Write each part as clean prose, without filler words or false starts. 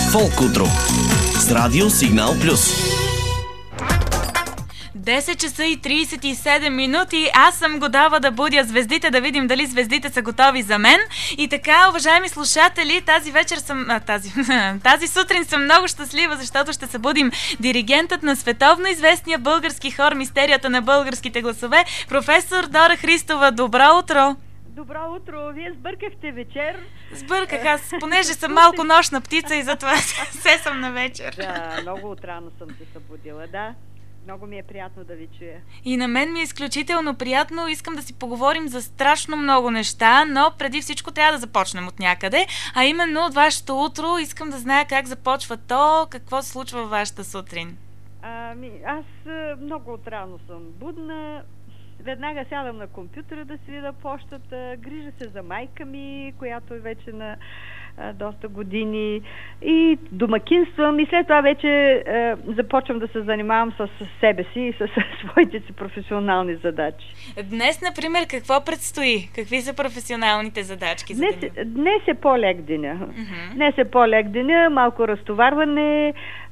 Фолк утро с Радио Сигнал Плюс. 10 часа и 37 минути. Аз съм готова да будя звездите, да видим дали звездите са готови за мен. И така, уважаеми слушатели, тази сутрин съм много щастлива, защото ще събудим диригентът на световно известния български хор "Мистерията на българските гласове", професор Дора Христова. Добро утро! Добро утро! Вие сбъркахте вечер. Сбърках аз, понеже съм малко нощна птица и затова се съм на вечер. Да, много отрано съм се събудила, да. Много ми е приятно да ви чуя. И на мен ми е изключително приятно. Искам да си поговорим за страшно много неща, но преди всичко трябва да започнем от някъде. А именно от вашето утро искам да зная как започва то, какво се случва във вашата сутрин. Аз много отрано съм будна. Веднага сядам на компютъра да си видя пощата, грижа се за майка ми, която е вече на доста години, и домакинствам, и след това вече започвам да се занимавам с себе си и с своите си професионални задачи. Днес, например, какво предстои? Какви са професионалните задачки за деня? Днес е по-лек деня. Днес е по-лек деня, малко разтоварване.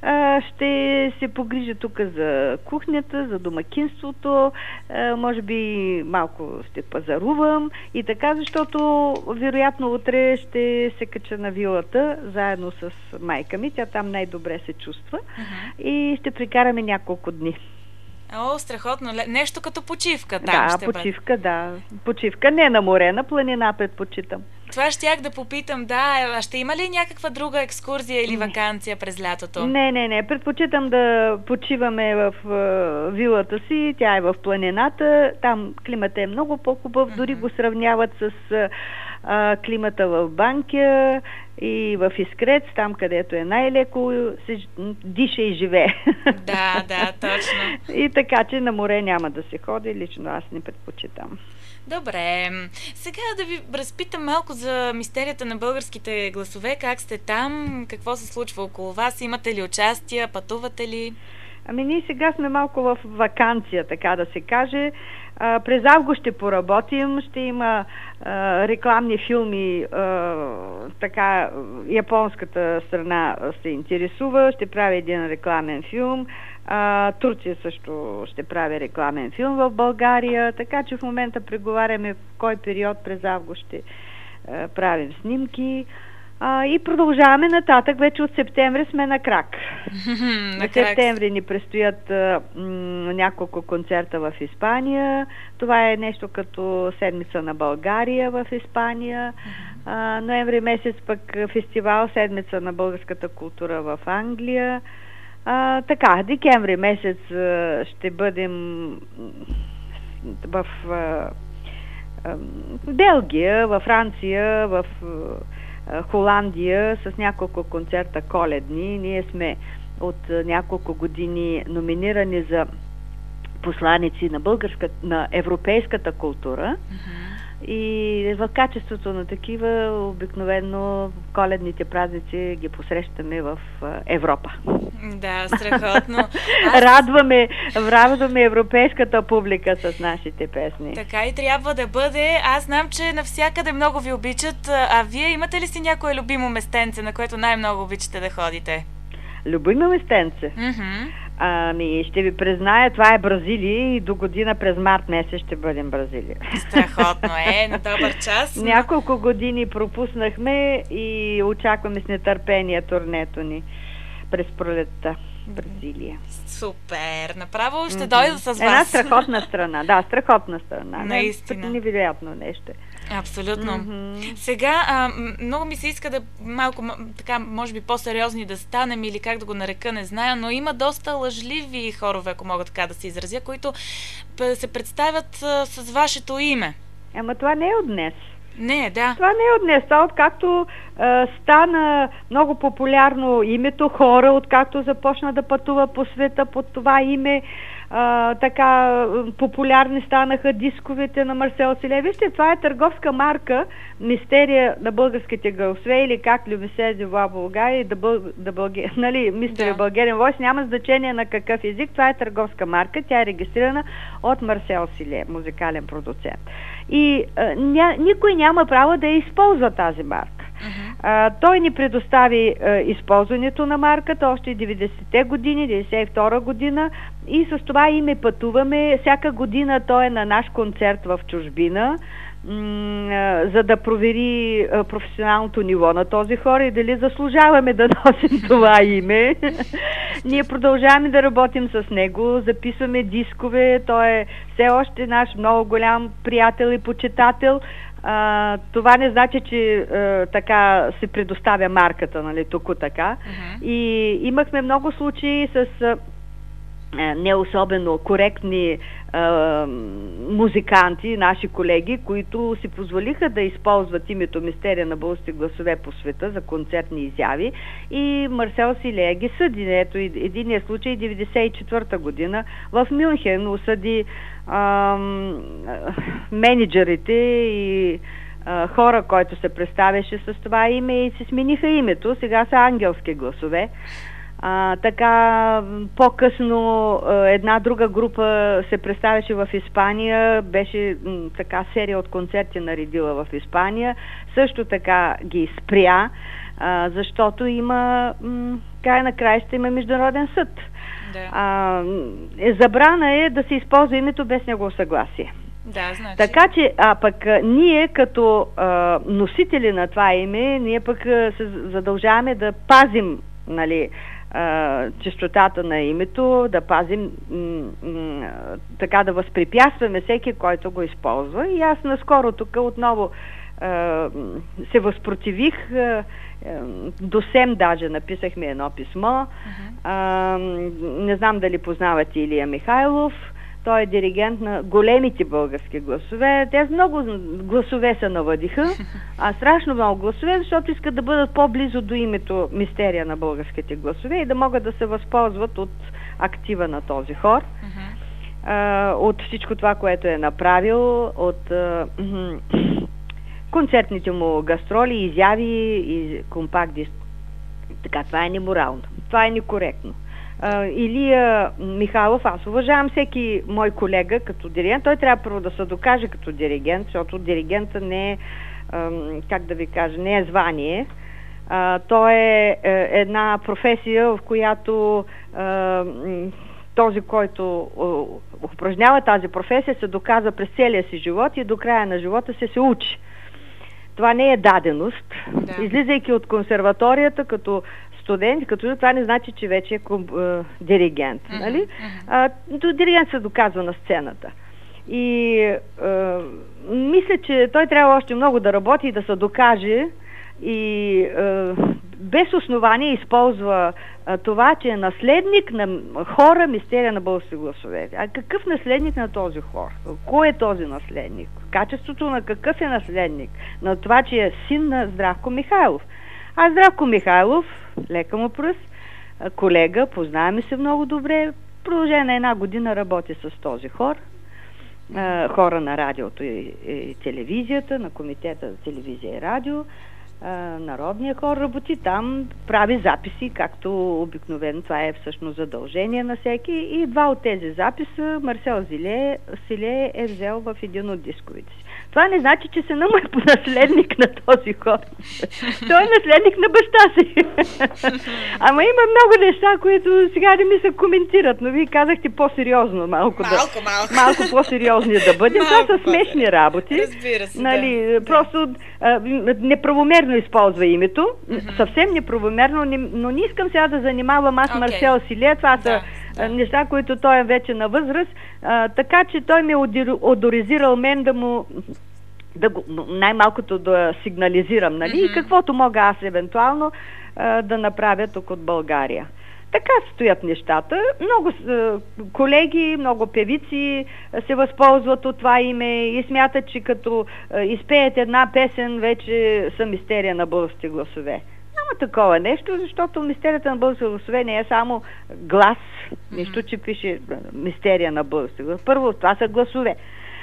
Ще се погрижа тук за кухнята, за домакинството, може би малко ще пазарувам и така, защото вероятно утре ще се кача на вилата заедно с майка ми. Тя там най-добре се чувства и ще прекараме няколко дни. О, страхотно. Нещо като почивка там ще бъде. Да. Почивка не на море, на планина предпочитам. Това щях да попитам, да. Ще има ли някаква друга екскурзия или ваканция през лятото? Не. Предпочитам да почиваме в вилата си. Тя е в планината. Там климата е много по-хубав. Дори го сравняват с климата в Банкя и в Искрец, там където е най-леко се диша и живее. Да, точно. И така, че на море няма да се ходи, лично аз не предпочитам. Добре. Сега да ви разпитам малко за "Мистерията на българските гласове". Как сте там? Какво се случва около вас? Имате ли участия? Пътувате ли? Ние сега сме малко в ваканция, така да се каже. През август ще поработим, ще има рекламни филми, така японската страна се интересува, ще прави един рекламен филм. Турция също ще прави рекламен филм в България, така че в момента преговаряме в кой период през август ще правим снимки. И продължаваме нататък. Вече от септември сме на крак. В септември ни предстоят няколко концерта в Испания. Това е нещо като седмица на България в Испания. Ноември месец пък фестивал "Седмица на българската култура" в Англия. Декември месец ще бъдем в Белгия, във Франция, в Холандия с няколко концерта коледни. Ние сме от няколко години номинирани за посланици на европейската култура. И в качеството на такива обикновено коледните празници ги посрещаме в Европа. Да, страхотно. Радваме европейската публика с нашите песни. Така и трябва да бъде. Аз знам, че навсякъде много ви обичат. А вие имате ли си някое любимо местенце, на което най-много обичате да ходите? Любимо местенце? Ще ви призная, това е Бразилия и до година през март месец ще бъдем в Бразилия. Страхотно е, на добър час. Няколко години пропуснахме и очакваме с нетърпение турнето ни през пролетта. Бразилия. Супер! Направо ще дойда с вас. Една страхотна страна. Да, страхотна страна. Наистина. Невероятно нещо. Абсолютно. Сега много ми се иска да малко така, може би по-сериозни да станем или как да го нарека, не зная, но има доста лъжливи хорове, ако мога така да се изразя, които се представят с вашето име. Ама това не е от днес. Не, да. Това не е от днес. Това откакто стана много популярно името хора, откакто започна да пътува по света под това име, така популярни станаха дисковете на Марсел Силе. Вижте, това е търговска марка, "Мистерия на българските гласове", или как Люмисе Дюва България, Мистер Българен Войс, няма значение на какъв език, това е търговска марка, тя е регистрирана от Марсел Силе, музикален продуцент. И никой няма право да използва тази марка. Той ни предостави използването на марката още 90-те години, 92 година и с това име пътуваме. Всяка година той е на наш концерт в чужбина, за да провери професионалното ниво на този хор и дали заслужаваме да носим това име. Ние продължаваме да работим с него, записваме дискове, той е все още наш много голям приятел и почитател. Това не значи, че така се предоставя марката, нали, тук така. И имахме много случаи с не особено коректни музиканти, наши колеги, които си позволиха да използват името Мистерия на българските гласове по света за концертни изяви и Марсел Силея ги съди. Ето единият случай 94-та година в Мюнхен осъди менеджерите и хора, който се представяше с това име и се смениха името. Сега са ангелски гласове. Така, по-късно една друга група се представяше в Испания, беше така серия от концерти наредила в Испания, също така ги спря, защото има, край на краища има международен съд. Да. Забрана е да се използва името без негово съгласие. Да, значи. Така че, пък ние като носители на това име, ние пък се задължаваме да пазим, нали, честотата на името, да пазим, така да възпрепятстваме всеки, който го използва. И аз наскоро тук отново се възпротивих, до СЕМ даже написахме едно писмо. Не знам дали познавате Илия Михайлов. Той е диригент на големите български гласове. Те много гласове се навъдиха, страшно много гласове, защото искат да бъдат по-близо до името Мистерия на българските гласове и да могат да се възползват от актива на този хор, от всичко това, което е направил, от концертните му гастроли, изяви и компакт диск. Така, това е неморално. Това е некоректно. Илия Михайлов, аз уважавам всеки мой колега като диригент. Той трябва първо да се докаже като диригент, защото диригента не е, как да ви кажа, не е звание. То е една професия, в която този, който упражнява тази професия, се доказва през целия си живот и до края на живота се учи. Това не е даденост. Да. Излизайки от консерваторията като студент, като това не значи, че вече е диригент. Нали? Диригент се доказва на сцената. И мисля, че той трябва още много да работи и да се докаже и без основание използва това, че е наследник на хора Мистерия на български гласове. А какъв наследник на този хор? Кой е този наследник? Качеството на какъв е наследник? На това, че е син на Здравко Михайлов. А Здравко Михайлов, лека му пръст, колега, познаваме се много добре, в продължение на една година работи с този хор, хора на радиото и телевизията, на комитета за телевизия и радио. Народния хор работи там, прави записи, както обикновено, това е всъщност задължение на всеки, и два от тези записа Марсел Силе е взел в един от дисковите си. Това не значи, че сина му е наследник на този хор. Той е наследник на баща си. Ама има много неща, които сега не ми се коментират, но вие казахте по-сериозно малко по-сериозни да бъдем. Това са смешни работи. Разбира се, нали, просто неправомерно използва името. Съвсем неправомерно, но не искам сега да занимавам аз Марсел Силе. Това са неща, които той е вече на възраст. Така че той ме одоризирал мен да му най-малкото да сигнализирам, нали? И каквото мога аз евентуално да направя тук от България. Така стоят нещата. Много колеги, много певици се възползват от това име и смятат, че като изпеят една песен, вече са Мистерия на българските гласове. Няма такова нещо, защото Мистерията на българските гласове не е само глас, нищо, че пише Мистерия на българските гласове. Първо, това са гласове.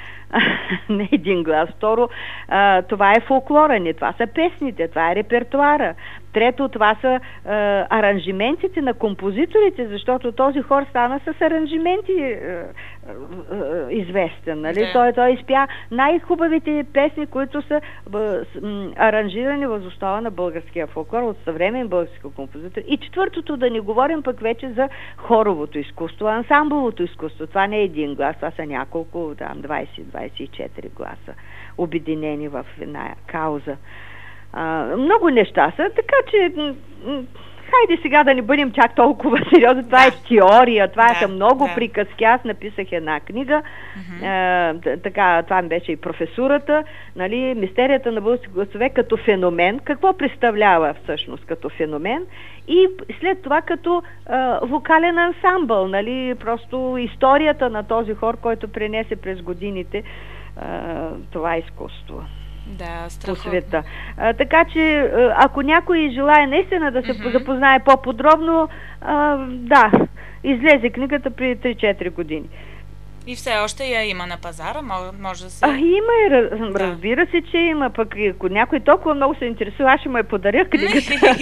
Не един глас. Второ, това е фолклора ни, това са песните, това е репертуара. Трето, това са аранжиментите на композиторите, защото този хор стана с аранжименти известен. Нали? Да. Той изпя най-хубавите песни, които са аранжирани въз основа на българския фолклор от съвременен български композитор. И четвъртото, да не говорим пък вече за хоровото изкуство, ансамбловото изкуство. Това не е един глас, това са няколко, там 20-24 гласа, обединени в една кауза. Много неща са, така че хайде сега да не бъдем чак толкова сериозни. Това е теория, това са много приказки. Аз написах една книга, така, това беше и професурата, нали, мистерията на български гласове като феномен. Какво представлява всъщност като феномен? И след това като вокален ансамбъл, нали, просто историята на този хор, който пренесе през годините това изкуство. Да, по света. Така че, ако някой желая наистина да се запознае по-подробно, да, излезе книгата при 3-4 години. И все още я има на пазара, може да се... Има и разбира се, че има, пък ако някой толкова много се интересува, аз ще му я подаря книгата.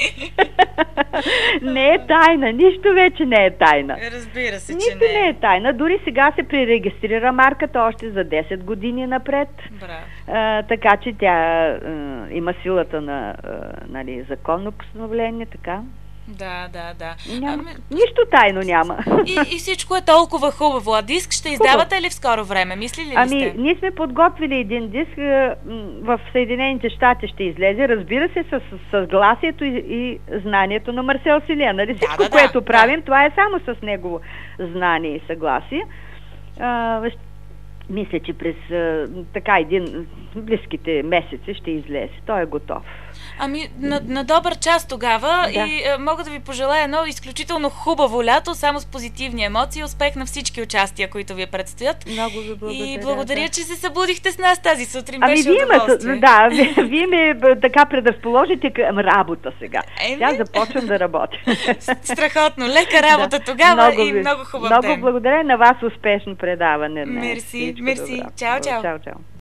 Не е тайна, нищо вече не е тайна. Разбира се, нищо че не е тайна, дори сега се пререгистрира марката още за 10 години напред. Така че тя има силата на нали, законно постановление, така. Да. Нищо тайно няма. И всичко е толкова хубаво. А диск ще издавате ли в скоро време? Мислили ли сте? Ние сме подготвили един диск, в Съединените щати ще излезе, разбира се, с съгласието и знанието на Марсел Силие. Нали? Всичко, което правим, това е само с негово знание и съгласие. Мисля, че през така близките месеци ще излезе. Той е готов. На добър час тогава и мога да ви пожелая едно изключително хубаво лято, само с позитивни емоции, успех на всички участия, които ви предстоят. Много ви благодаря. И благодаря, че се събудихте с нас тази сутрин. Беше удоволствие. Вие ме така предразположите към работа сега. Сега започвам да работя. Страхотно, лека работа тогава и много хубав ден. Много благодаря на вас, успешно предаване. Мерси. Чао. Чао.